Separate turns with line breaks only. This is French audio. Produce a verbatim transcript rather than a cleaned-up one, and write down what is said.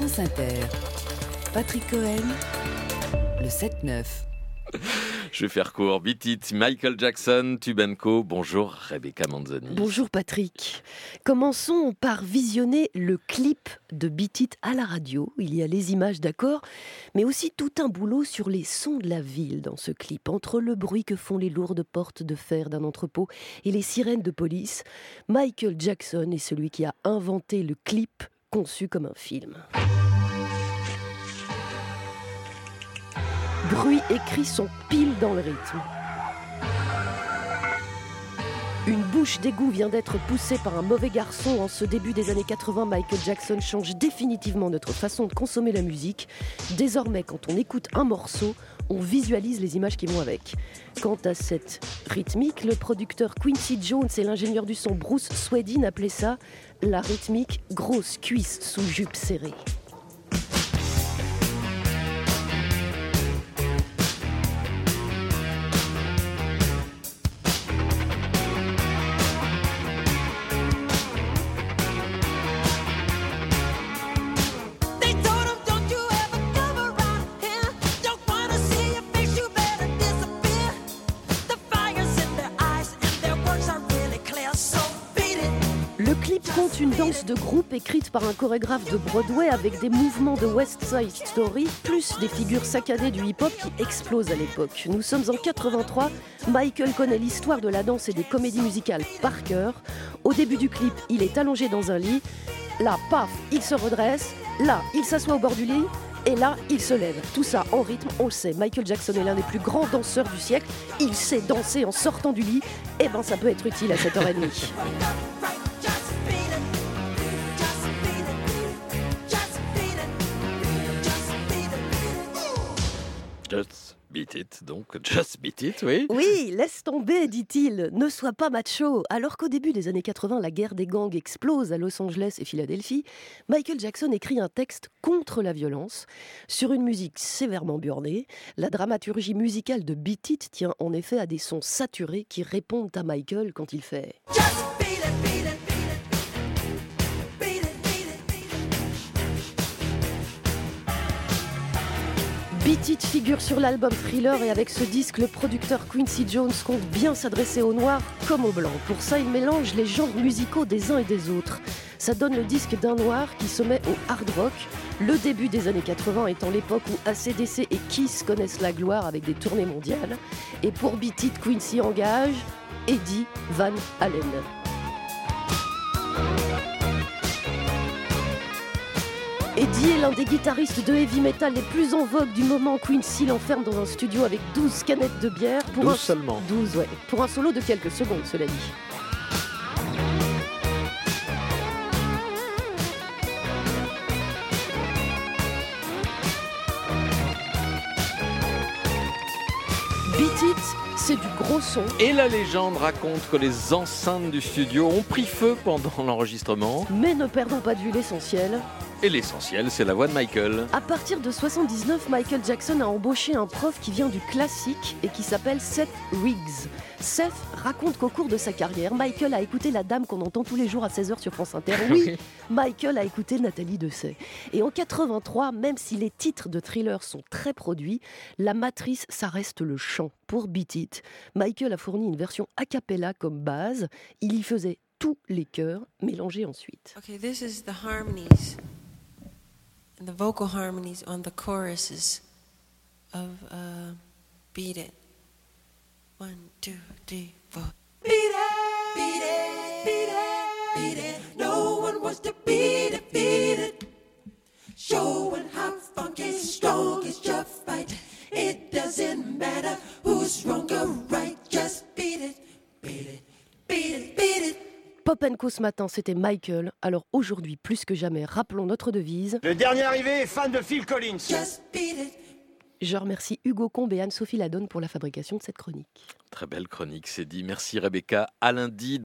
France Inter. Patrick Cohen, le sept neuf.
Je vais faire court. Beat It, Michael Jackson, Tube and Co. Bonjour Rebecca Manzoni.
Bonjour Patrick. Commençons par visionner le clip de Beat It à la radio. Il y a les images, d'accord, mais aussi tout un boulot sur les sons de la ville dans ce clip. Entre le bruit que font les lourdes portes de fer d'un entrepôt et les sirènes de police, Michael Jackson est celui qui a inventé le clip conçu comme un film. Bruit et cris sont pile dans le rythme. Une bouche d'égout vient d'être poussée par un mauvais garçon. En ce début des années quatre-vingts, Michael Jackson change définitivement notre façon de consommer la musique. Désormais, quand on écoute un morceau, on visualise les images qui vont avec. Quant à cette rythmique, le producteur Quincy Jones et l'ingénieur du son Bruce Swedin appelaient ça la rythmique grosse cuisse sous jupe serrée. Le clip compte une danse de groupe écrite par un chorégraphe de Broadway avec des mouvements de West Side Story, plus des figures saccadées du hip-hop qui explosent à l'époque. Nous sommes en quatre-vingt-trois, Michael connaît l'histoire de la danse et des comédies musicales par cœur. Au début du clip, il est allongé dans un lit. Là, paf, il se redresse. Là, il s'assoit au bord du lit. Et là, il se lève. Tout ça en rythme, on le sait. Michael Jackson est l'un des plus grands danseurs du siècle. Il sait danser en sortant du lit. Eh ben, ça peut être utile à sept heures trente.
Just beat it, donc just beat it, oui.
Oui, laisse tomber, dit-il, ne sois pas macho. Alors qu'au début des années quatre-vingts, la guerre des gangs explose à Los Angeles et Philadelphie, Michael Jackson écrit un texte contre la violence, sur une musique sévèrement burnée. La dramaturgie musicale de Beat It tient en effet à des sons saturés qui répondent à Michael quand il fait « Just beat it, beat it, beat it. Beat it, beat it, beat it. » Beat It figure sur l'album Thriller et avec ce disque, le producteur Quincy Jones compte bien s'adresser aux noirs comme aux blancs. Pour ça, il mélange les genres musicaux des uns et des autres. Ça donne le disque d'un noir qui se met au hard rock, le début des années quatre-vingts étant l'époque où A C D C et Kiss connaissent la gloire avec des tournées mondiales. Et pour Beat It, Quincy engage Eddie Van Halen. Eddie est l'un des guitaristes de heavy metal les plus en vogue du moment. Quincy l'enferme dans un studio avec douze canettes de bière. Pour
douze
un...
seulement.
douze, ouais. Pour un solo de quelques secondes, cela dit. Beat It, c'est du gros son.
Et la légende raconte que les enceintes du studio ont pris feu pendant l'enregistrement.
Mais ne perdons pas de vue l'essentiel.
Et l'essentiel, c'est la voix de Michael.
À partir de soixante-dix-neuf, Michael Jackson a embauché un prof qui vient du classique et qui s'appelle Seth Riggs. Seth raconte qu'au cours de sa carrière, Michael a écouté la dame qu'on entend tous les jours à seize heures sur France Inter. Oui, Michael a écouté Nathalie Dessay. Et en quatre-vingt-trois, même si les titres de Thriller sont très produits, la matrice, ça reste le chant. Pour Beat It, Michael a fourni une version a cappella comme base. Il y faisait tous les chœurs mélangés ensuite.
Okay, this is the harmonies. And the vocal harmonies on the choruses of uh, Beat It. One, two, three, four. Beat it, beat it, beat it, beat it. No one wants to beat it, beat it. Showing how funky, strong is your fight. It doesn't matter who's wrong or right. Just beat it, beat it, beat it, beat it.
Pop and Co ce matin, c'était Michael. Alors aujourd'hui, plus que jamais, rappelons notre devise.
Le dernier arrivé est fan de Phil Collins.
Just beat it.
Je remercie Hugo Combe et Anne-Sophie Ladonne pour la fabrication de cette chronique.
Très belle chronique, c'est dit. Merci Rebecca. À lundi.